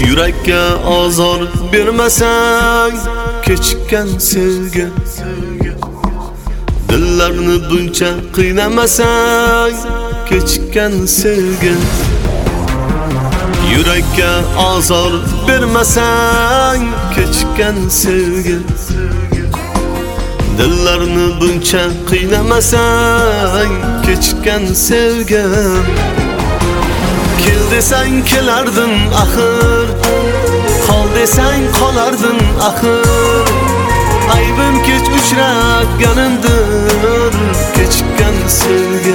Yurakka azor bermasang, kechikkan sevgi. Dillarni buncha qiynamasang, kechikkan sevgi. Yurakka azor bermasang, kechikkan sevgi. Dillarni buncha qiynamasang, kechikkan sevgi. Kel desang kelardin axir, qol desang qolardin axir. Aybim kech uchratganimdir, kechikkan sevgi.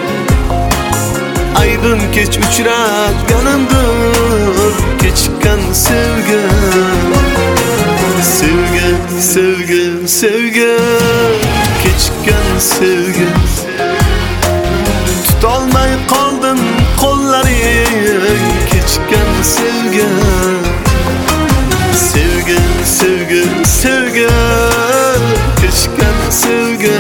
Aybim kech uchratganimdir, kechikkan sevgi. Sevgi, sevgi, sevgi, kechikkan sevgi. Tutolmay qoldim qo'llaring, kechikkan sevgi. Sevgi, sevgi, sevgi, kechikkan sevgi.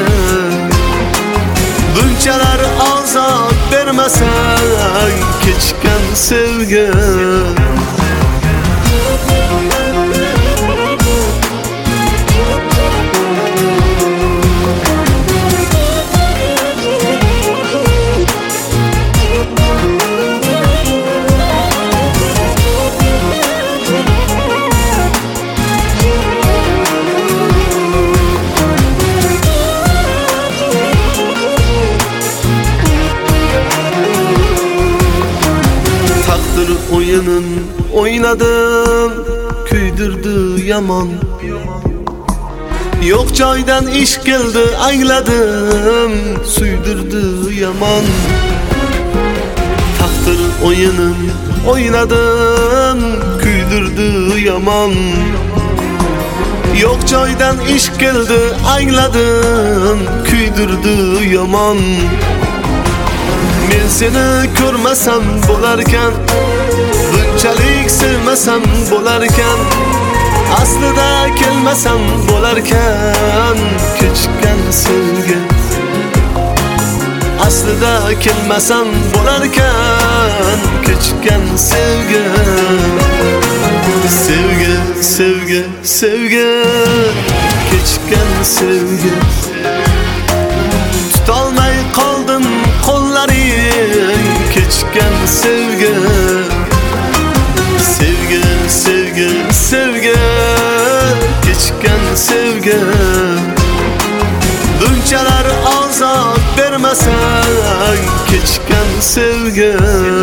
Bunchalar azor bermasang, kechikkan sevgi. Oyunun oynadım, kuydirdi yomon. Yo'q joydan ish keldi, angladim, suydirdi yomon. Taqdir oyunun oynadim, kuydirdi yomon. Yo'q joydan ish keldi, angladim, kuydirdi yomon. Men seni ko'rmasam bo'larkan, bunchalik sevmasam bo'larkan, aslida kelmasam bo'larkan, kechikkan sevgi. Aslida kelmasam bo'larkan, kechikkan sevgi. Sevgi, sevgi, sevgi, kechikkan sevgi. Tutolmay qoldim qo'llaring, kechikkan sevgi. Sevgi, sevgi, sevgi, kechikkan sevgi. Bunchalar azor bermasang, kechikkan sevgi.